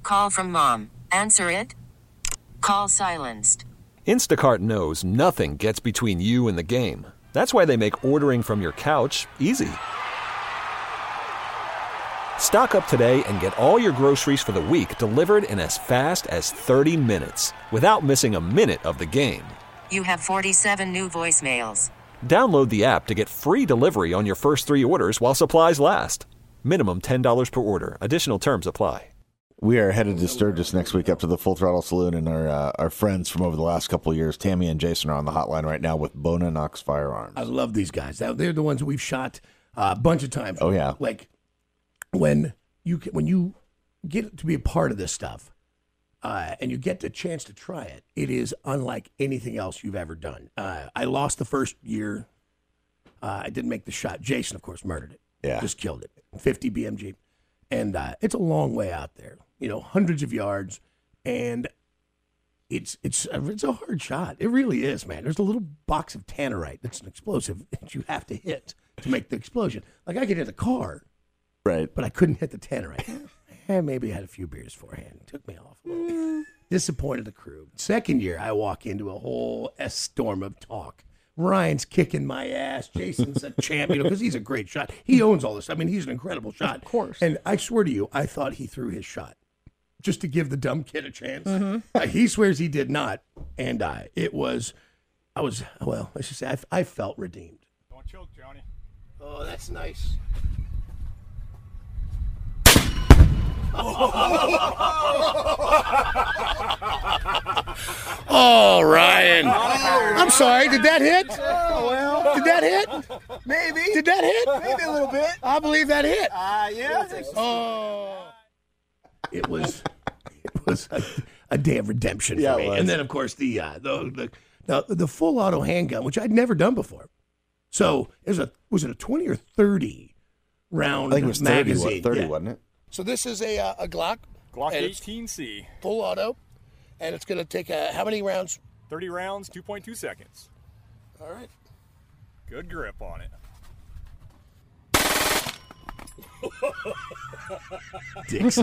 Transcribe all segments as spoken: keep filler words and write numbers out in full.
Call from mom. Answer it. Call silenced. Instacart knows nothing gets between you and the game. That's why they make ordering from your couch easy. Stock up today and get all your groceries for the week delivered in as fast as thirty minutes without missing a minute of the game. You have forty-seven new voicemails. Download the app to get free delivery on your first three orders while supplies last. Minimum ten dollars per order. Additional terms apply. We are headed to Sturgis next week up to the Full Throttle Saloon, and our uh, our friends from over the last couple of years, Tammy and Jason, are on the hotline right now with Bona Knox Firearms. I love these guys. They're the ones that we've shot uh, a bunch of times. Oh, yeah. Like, when you when you get to be a part of this stuff uh, and you get the chance to try it, it is unlike anything else you've ever done. Uh, I lost the first year. Uh, I didn't make the shot. Jason, of course, murdered it. Yeah. Just killed it. fifty B M G. And uh, it's a long way out there, you know, hundreds of yards. And it's it's a, it's a hard shot. It really is, man. There's a little box of tannerite that's an explosive that you have to hit to make the explosion. Like, I could hit a car. Right. But I couldn't hit the tannerite. eh, maybe I had a few beers beforehand. It took me off a little bit. Disappointed the crew. Second year, I walk into a whole S storm of talk. Ryan's kicking my ass. Jason's a champ, you know, because he's a great shot. He owns all this. I mean, he's an incredible shot. Of course. And I swear to you, I thought he threw his shot just to give the dumb kid a chance. Mm-hmm. Uh, he swears he did not. And I, it was, I was, well, let's just say I, I felt redeemed. Don't choke, Johnny. Oh, that's nice. Oh, Ryan. I'm sorry. Did that hit? Oh, well. Did that hit? Maybe. Did that hit? Maybe a little bit. I believe that hit. Uh, yeah. Oh. It was it was a, a day of redemption for Yeah, it me. was. And then, of course, the, uh, the, the, the, the full auto handgun, which I'd never done before. So it was, a, was it a twenty or thirty round I think it was thirty, magazine? what, thirty Yeah. wasn't it? So this is a, uh, a Glock. Glock And it's eighteen C. full auto, and it's going to take uh, how many rounds? thirty rounds, two point two seconds. All right. Good grip on it. Dixon.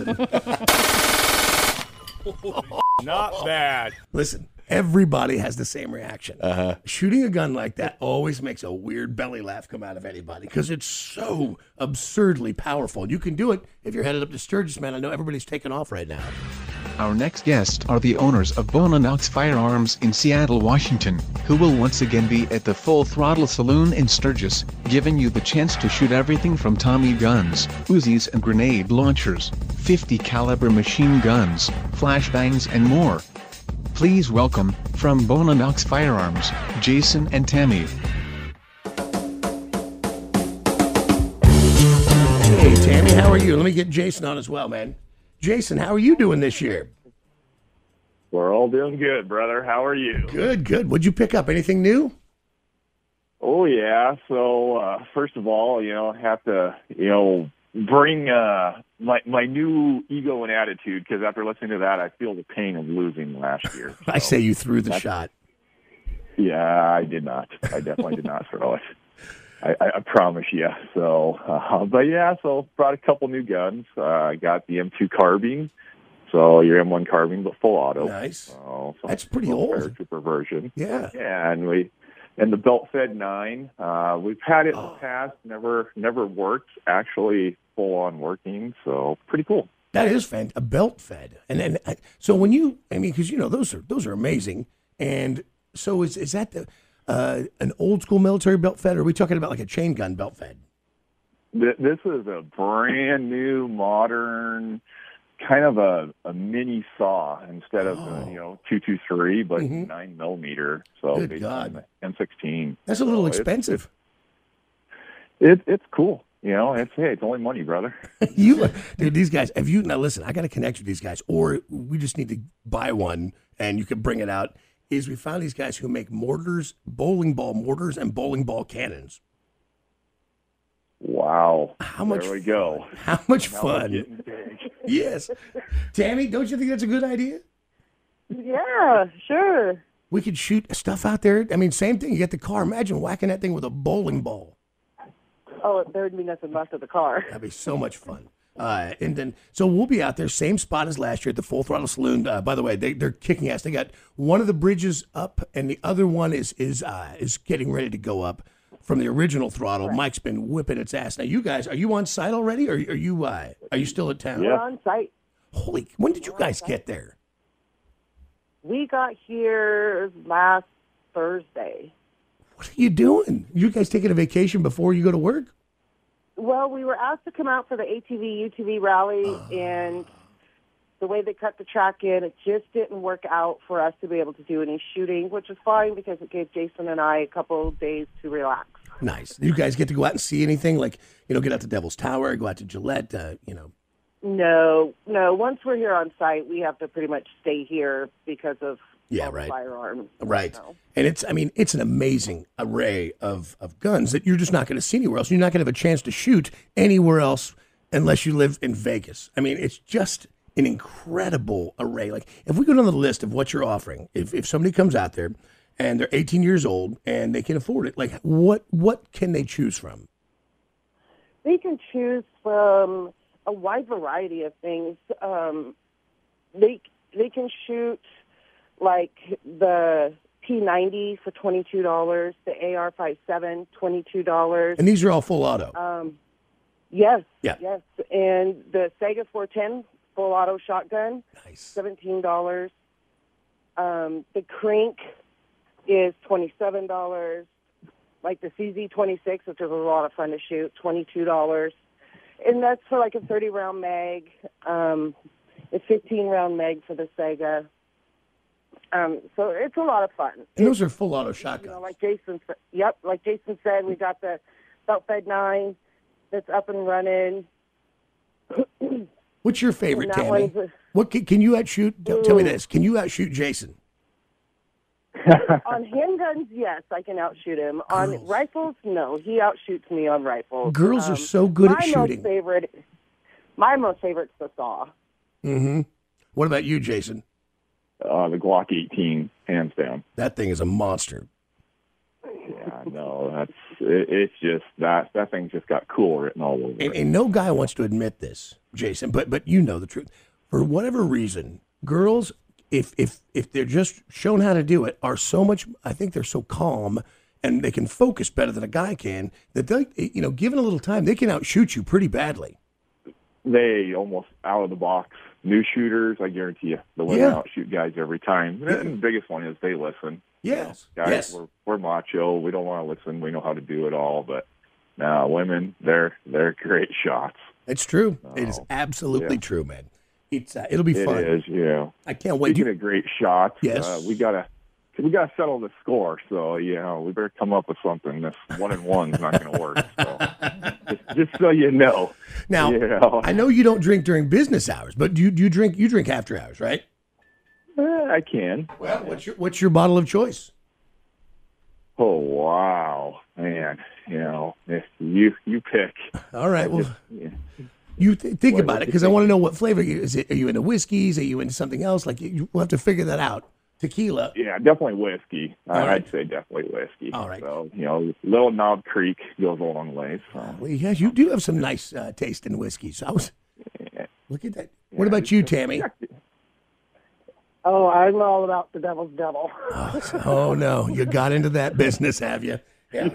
Not bad. Listen, everybody has the same reaction. Uh-huh. Shooting a gun like that always makes a weird belly laugh come out of anybody because it's so absurdly powerful. You can do it if you're headed up to Sturgis, man. I know everybody's taking off right now. Our next guests are the owners of Bona Knox Firearms in Seattle, Washington, who will once again be at the Full Throttle Saloon in Sturgis, giving you the chance to shoot everything from Tommy guns, Uzis and grenade launchers, fifty caliber machine guns, flashbangs and more. Please welcome, from Bona Knox Firearms, Jason and Tammy. Hey, Tammy, how are you? Let me get Jason on as well, man. Jason, how are you doing this year? We're all doing good, brother. How are you? Good, good. What'd you pick up? Anything new? Oh, yeah. So, uh, first of all, you know, I have to, you know, bring uh, my my new ego and attitude, because after listening to that, I feel the pain of losing last year. So I say you threw the that's- shot. Yeah, I did not. I definitely did not throw it. I, I, I promise you. So, uh, but yeah, so brought a couple new guns. Uh, I got the M two carbine. So your M one carbine, but full auto. Nice. So, so That's pretty little old. Paratrooper version. Yeah. Yeah, and we and the belt fed nine. Uh, we've had it in Oh. the past. Never never worked. Actually, full on working. So pretty cool. That is fan- a belt fed, and then uh, so when you, I mean, because you know those are those are amazing. And so is is that the uh, an old school military belt fed, or are we talking about like a chain gun belt fed? Th- This is a brand new, modern, kind of a, a mini saw instead of Oh. uh, you know two two three, but Mhm. nine millimeter. So Good based God. on the M sixteen. That's a little So it's- expensive. It, it's cool. You know, it's hey, it's only money, brother. you, dude, these guys. Have you now? Listen, I got to connect with these guys, or we just need to buy one, and you can bring it out. Is we found these guys who make mortars, bowling ball mortars, and bowling ball cannons. Wow. How much? There we go. How much Now we're fun? getting big. Yes, Tammy, don't you think that's a good idea? Yeah, sure. We could shoot stuff out there. I mean, same thing. You get the car. Imagine whacking that thing with a bowling ball. Oh, there would be nothing left of the car. That'd be so much fun. Uh, and then, so we'll be out there, same spot as last year at the Full Throttle Saloon. Uh, by the way, they, they're kicking ass. They got one of the bridges up, and the other one is is uh, is getting ready to go up from the original throttle. Right. Mike's been whipping its ass. Now, you guys, are you on site already, or are you uh, are you still at town? We're on site. Holy! When did you guys get there? We got here last Thursday. What are you doing? You guys taking a vacation before you go to work? Well, we were asked to come out for the A T V U T V rally, uh, and the way they cut the track in, it just didn't work out for us to be able to do any shooting, which is fine because it gave Jason and I a couple of days to relax. Nice. You guys get to go out and see anything? Like, you know, get out to Devil's Tower, go out to Gillette, uh, you know. No, no. Once we're here on site, we have to pretty much stay here because of yeah, right. firearms. Right. So. And it's, I mean, it's an amazing array of, of guns that you're just not going to see anywhere else. You're not going to have a chance to shoot anywhere else unless you live in Vegas. I mean, it's just an incredible array. Like, if we go down the list of what you're offering, if, if somebody comes out there and they're eighteen years old and they can afford it, like, what what can they choose from? They can choose from a wide variety of things. Um, they they can shoot like the P ninety for twenty-two dollars, the A R fifty-seven, twenty-two dollars. And these are all full auto? Um, yes, yeah. yes. And the Sega four ten full auto shotgun, nice. seventeen dollars. Um, the Crink is twenty-seven dollars. Like the C Z twenty-six, which is a lot of fun to shoot, twenty-two dollars. And that's for like a thirty-round mag, um, a fifteen-round mag for the Sega. Um, so it's a lot of fun. And those are full auto shotguns. You know, like Jason said, yep, like Jason said, we got the Belt Fed nine that's up and running. What's your favorite, Tammy? A, what can, can you outshoot? Ooh. Tell me this. Can you outshoot Jason? On handguns, yes, I can outshoot him. Girls. On rifles, no. He outshoots me on rifles. Girls um, are so good at my shooting. Most favorite, my most favorite's the saw. Mm-hmm. What about you, Jason? Uh, the Glock eighteen, hands down. That thing is a monster. Yeah, no, that's it, it's just that that thing's just got cool written all over and, it. And no guy wants to admit this, Jason, but but you know the truth. For whatever reason, girls, if if if they're just shown how to do it, are so much. I think they're so calm and they can focus better than a guy can. That they, you know, given a little time, they can outshoot you pretty badly. They almost out of the box. New shooters, I guarantee you, the women yeah. outshoot guys every time. Yeah. And the biggest one is they listen. Yes, you know, guys, yes. we're, we're macho. We don't want to listen. We know how to do it all. But now, women, they're they're great shots. It's true. Oh, it is absolutely yeah. true, man. It's uh, it'll be fun. It is. Yeah. I can't wait. Speaking you... of great shots, yes, uh, we gotta we gotta settle the score. So you know, we better come up with something. This one and one's not going to work. So just, just so you know. Now, you know. I know you don't drink during business hours, but do you, do you drink? You drink after hours, right? Uh, I can. Well, what's your what's your bottle of choice? Oh wow, man! You know, if you you pick. All right. Well, just, yeah. you th- think what, about what it because I want to know what flavor you, is. It are you into whiskeys? Are you into something else? Like you, we'll have to figure that out. Tequila. Yeah, definitely whiskey. All right. I'd say definitely whiskey. All right. So you know, Little Knob Creek goes a long way. So. Well, yeah, you do have some nice uh, taste in whiskey. So I was. Yeah. Look at that. What yeah, about you, Tammy? Oh, I'm all about the devil's devil. oh, oh, no. You got into that business, have you? Yeah.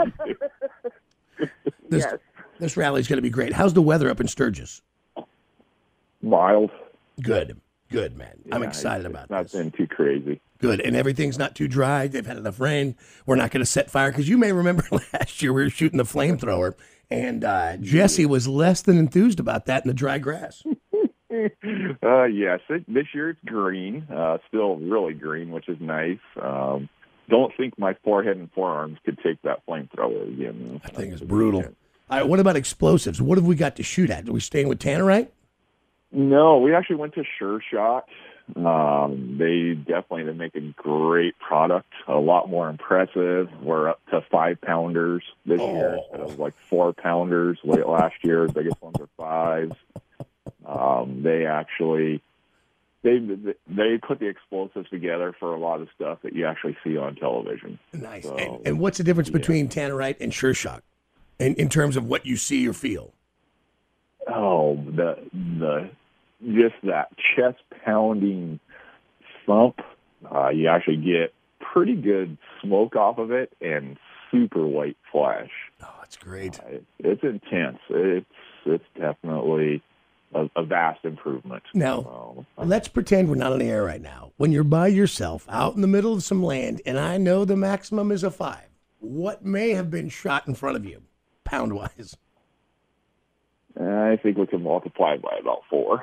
this, yes. This rally's going to be great. How's the weather up in Sturgis? Mild. Good. Good, man. Yeah, I'm excited it's, about it's not this. Not been too crazy. Good. And everything's not too dry. They've had enough rain. We're not going to set fire. Because you may remember last year we were shooting the flamethrower, and uh, Jesse was less than enthused about that in the dry grass. Uh, yes, it, this year it's green, uh, still really green, which is nice. Um, don't think my forehead and forearms could take that flamethrower again. That thing is brutal. All right, what about explosives? What have we got to shoot at? Are we staying with Tannerite? No, we actually went to Sure Shot. Um, they definitely they make a great product, a lot more impressive. We're up to five pounders this oh. year instead of like four pounders late last year. The biggest ones are fives. Um, they actually they they put the explosives together for a lot of stuff that you actually see on television. Nice. So, and, and what's the difference yeah. between Tannerite and Sure Shot in, in terms of what you see or feel? oh, the the just that chest pounding thump. Uh, you actually get pretty good smoke off of it and super white flash. Oh, that's great. Uh, it, it's intense. It's it's definitely a, a vast improvement. Now, So, let's pretend we're not on the air right now. When you're by yourself out in the middle of some land, and I know the maximum is a five, what may have been shot in front of you, pound-wise? I think we can multiply by about four.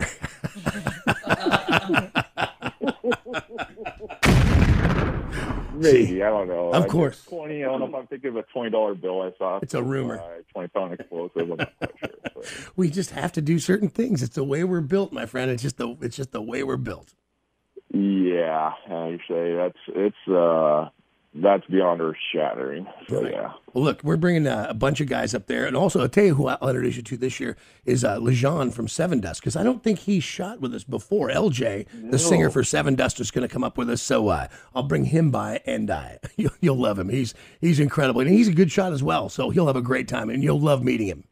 Maybe, I don't know. Of I course. guess twenty. I don't know if I'm thinking of a twenty dollar bill I saw. It's a rumor. Uh, twenty pound explosive. I'm not quite sure. But. We just have to do certain things. It's the way we're built, my friend. It's just the it's just the way we're built. Yeah, actually, that's it's uh, that's beyond earth shattering. So Right. yeah. Well, look, we're bringing uh, a bunch of guys up there, and also I'll tell you who I'll introduce you to this year is uh, Lejean from Seven Dust, because I don't think he shot with us before. L J, the No. singer for Seven Dust, is going to come up with us, so uh, I'll bring him by, and uh, you'll, you'll love him. He's he's incredible, and he's a good shot as well. So he'll have a great time, and you'll love meeting him.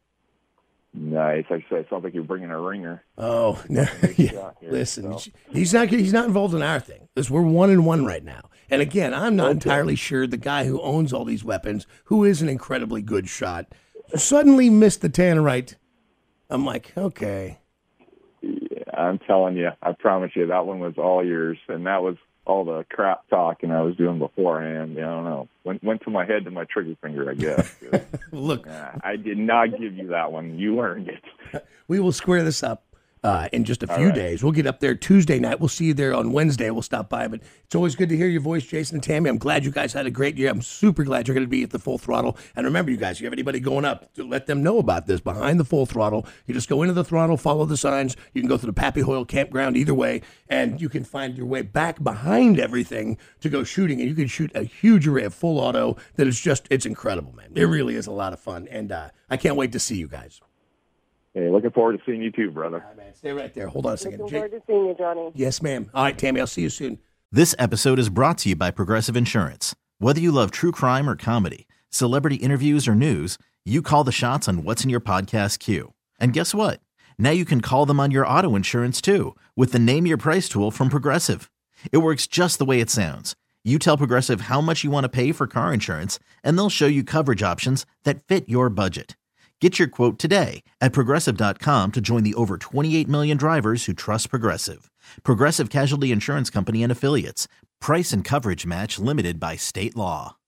Nice. Like I said, it sounds like you're bringing a ringer. Oh, no, yeah. shot here, Listen, so. he's not he's not involved in our thing. This we're one and one right now. And again, I'm not entirely sure the guy who owns all these weapons, who is an incredibly good shot, suddenly missed the tannerite. I'm like, okay. Yeah, I'm telling you, I promise you, that one was all yours, and that was all the crap talking I was doing beforehand. Yeah, I don't know. Went went to my head to my trigger finger, I guess. Look, uh, I did not give you that one. You earned it. we will square this up uh, in just a All few right. days. We'll get up there Tuesday night. We'll see you there on Wednesday. We'll stop by. But it's always good to hear your voice, Jason and Tammy. I'm glad you guys had a great year. I'm super glad you're going to be at the Full Throttle. And remember, you guys, if you have anybody going up, to let them know about this. Behind the Full Throttle, you just go into the throttle, follow the signs. You can go through the Pappy Hoyle campground either way, and you can find your way back behind everything to go shooting. And you can shoot a huge array of full auto that is just, it's incredible, man. It really is a lot of fun. And uh, I can't wait to see you guys. Hey, looking forward to seeing you too, brother. All right, man. Stay right there. Hold on a second. Looking Jake- forward to seeing you, Johnny. Yes, ma'am. All right, Tammy, I'll see you soon. This episode is brought to you by Progressive Insurance. Whether you love true crime or comedy, celebrity interviews or news, you call the shots on what's in your podcast queue. And guess what? Now you can call them on your auto insurance too with the Name Your Price tool from Progressive. It works just the way it sounds. You tell Progressive how much you want to pay for car insurance, and they'll show you coverage options that fit your budget. Get your quote today at Progressive dot com to join the over twenty-eight million drivers who trust Progressive. Progressive Casualty Insurance Company and Affiliates. Price and coverage match limited by state law.